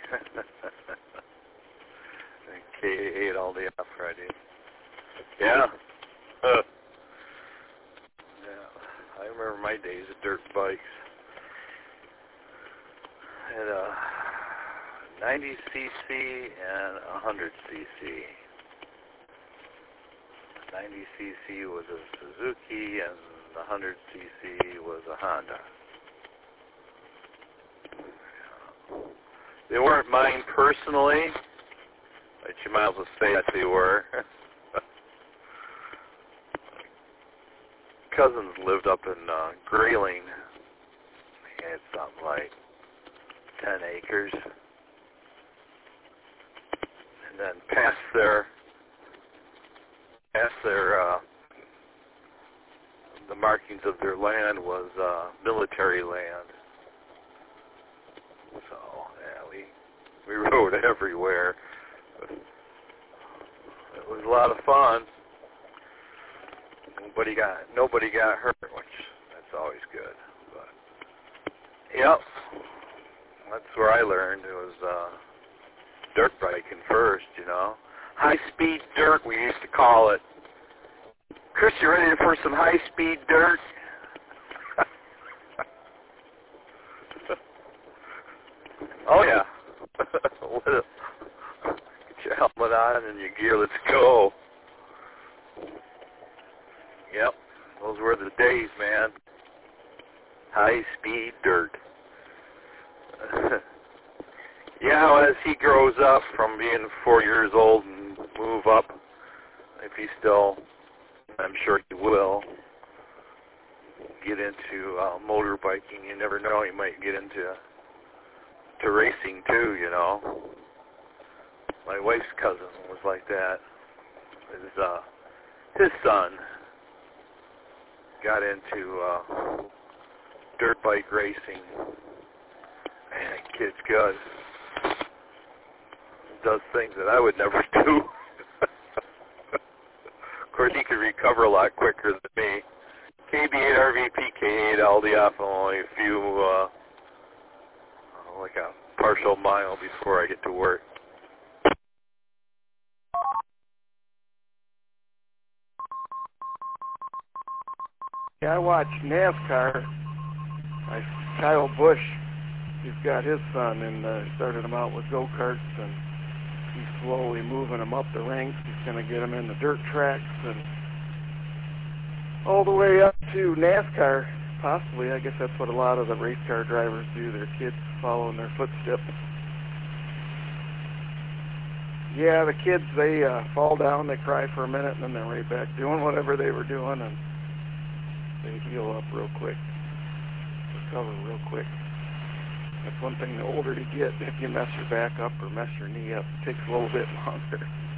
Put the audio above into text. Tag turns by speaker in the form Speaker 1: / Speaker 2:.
Speaker 1: K8 all day off Friday. Yeah. Yeah. I remember my days of dirt bikes. I had a 90cc and a 100cc. 90cc was a Suzuki and the 100cc was a Honda. They weren't mine personally, but you might as well say that they were. Cousins lived up in Grayling. He had something like 10 acres. And then past their the markings of their land was military land. So yeah, we rode everywhere. It was a lot of fun. Nobody got hurt, which that's always good. But yep, that's where I learned. It was dirt biking first, you know. High-speed dirt, we used to call it. Chris, you ready for some high-speed dirt? Oh, yeah. Get your helmet on and your gear, let's go. Yep, those were the days, man. High-speed dirt. Yeah, well, as he grows up from being 4 years old and move up, if he still, I'm sure he will, get into motorbiking. You never know, he might get into racing too, you know. My wife's cousin was like that. His son got into dirt bike racing. Man, that kid's good. Does things that I would never do. Of course, he could recover a lot quicker than me. KB8 RVP, K8 Aldi off only a few, like a partial mile before I get to work.
Speaker 2: Yeah, I watch NASCAR. Kyle Busch, he's got his son and started him out with go-karts, and he's slowly moving him up the ranks. He's going to get him in the dirt tracks and all the way up to NASCAR, possibly. I guess that's what a lot of the race car drivers do. Their kids follow in their footsteps. Yeah, the kids, they fall down, they cry for a minute, and then they're right back doing whatever they were doing, and they heal up real quick, recover real quick. That's one thing, the older you get, if you mess your back up or mess your knee up, it takes a little bit longer.